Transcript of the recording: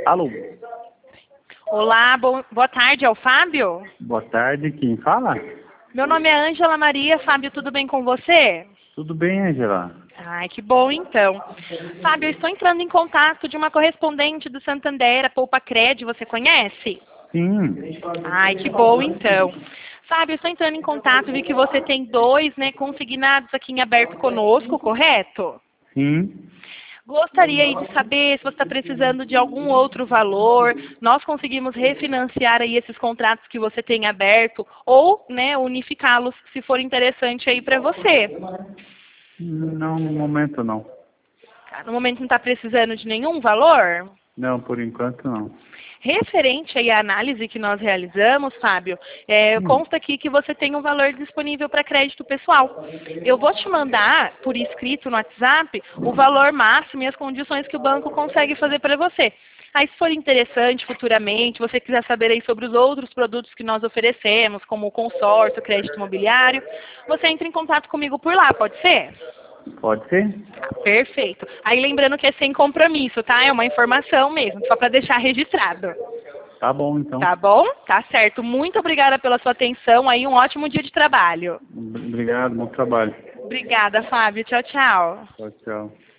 Alô? Olá, boa tarde, é o Fábio? Boa tarde, quem fala? Meu nome é Ângela Maria. Fábio, tudo bem com você? Tudo bem, Angela? Ai, que bom então. Fábio, eu estou entrando em contato de uma correspondente do Santander, a Poupa Cred, você conhece? Sim. Ai, que bom então. Fábio, eu estou entrando em contato, vi que você tem dois, né, consignados aqui em aberto conosco, correto? Sim. Gostaria aí de saber se você está precisando de algum outro valor. Nós conseguimos refinanciar aí esses contratos que você tem aberto ou, né, unificá-los se for interessante aí para você. Não, no momento não. No momento não está precisando de nenhum valor? Não, por enquanto não. Referente aí à análise que nós realizamos, Fábio, consta aqui que você tem um valor disponível para crédito pessoal. Eu vou te mandar por escrito no WhatsApp o valor máximo e as condições que o banco consegue fazer para você. Aí, se for interessante futuramente, você quiser saber aí sobre os outros produtos que nós oferecemos, como o consórcio, crédito imobiliário, você entra em contato comigo por lá, pode ser? Pode ser? Perfeito. Aí lembrando que é sem compromisso, tá? É uma informação mesmo, só para deixar registrado. Tá bom, então. Tá bom? Tá certo. Muito obrigada pela sua atenção. Aí um ótimo dia de trabalho. Obrigado, bom trabalho. Obrigada, Fábio. Tchau, tchau. Tchau, tchau.